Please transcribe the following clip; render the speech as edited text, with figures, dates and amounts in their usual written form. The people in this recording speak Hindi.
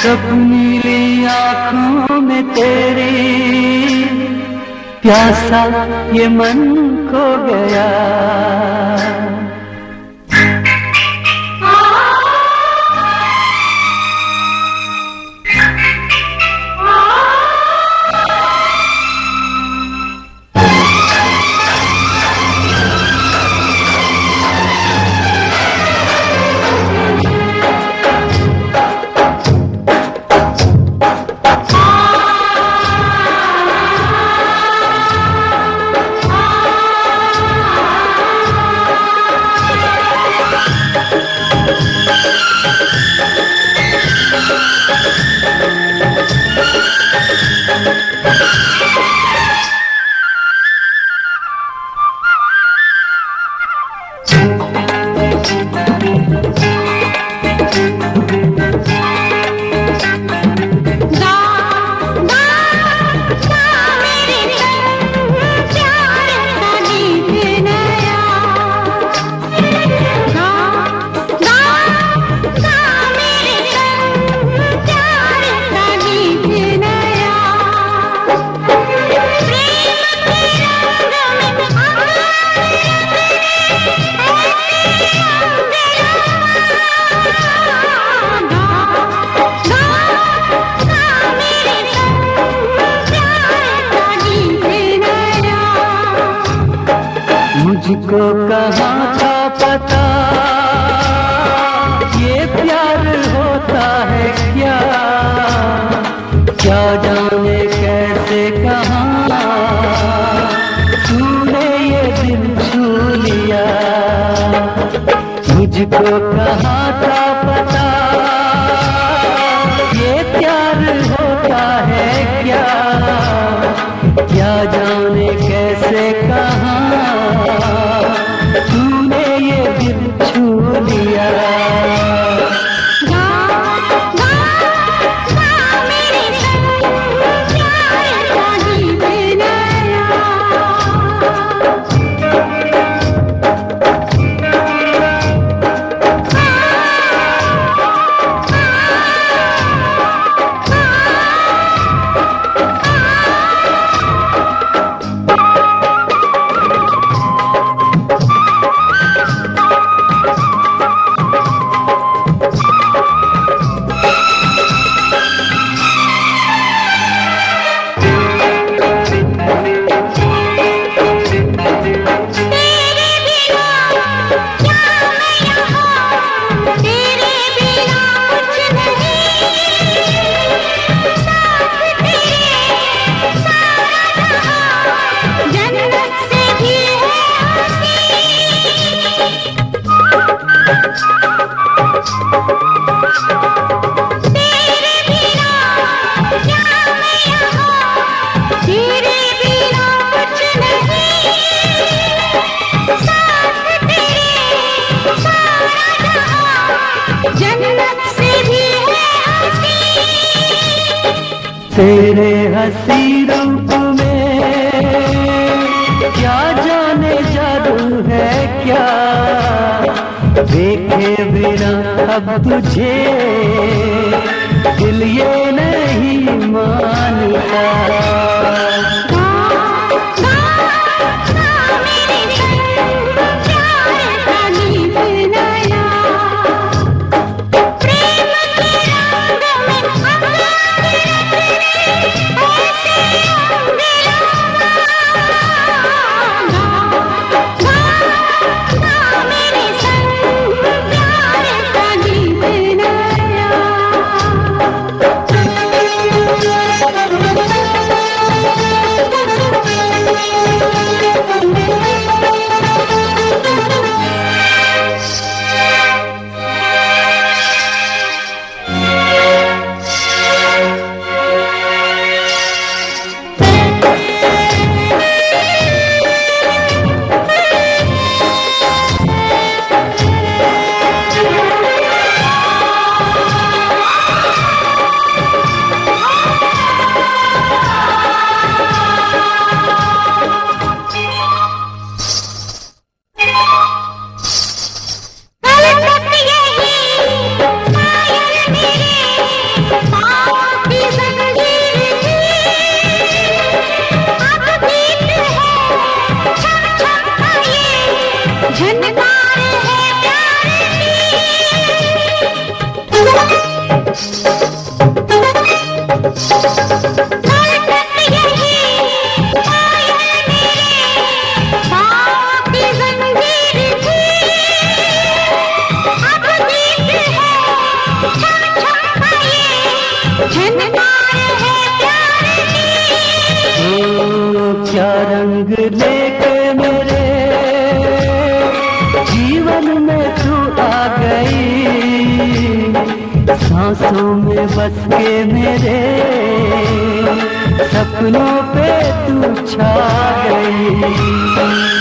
सब नीली आँखों में तेरी प्यासा ये मन खो गया। मुझको कहाँ था पता ये प्यार होता है क्या, क्या जाने कैसे कहाँ तूने ये दिल छू लिया। मुझको कहाँ था पता ये प्यार होता है क्या, क्या जाने कैसे कहाँ तूने ये दिल छू लिया। तेरे हंसी रूप में क्या जाने जादू है क्या, देखे बिना अब तुझे दिल ये नहीं मानता। झनकार है प्यार की। ओ क्या रंग लेके मेरे जीवन में तू आ गई, सांसों में बस के मेरे सपनों पे तू छा गई।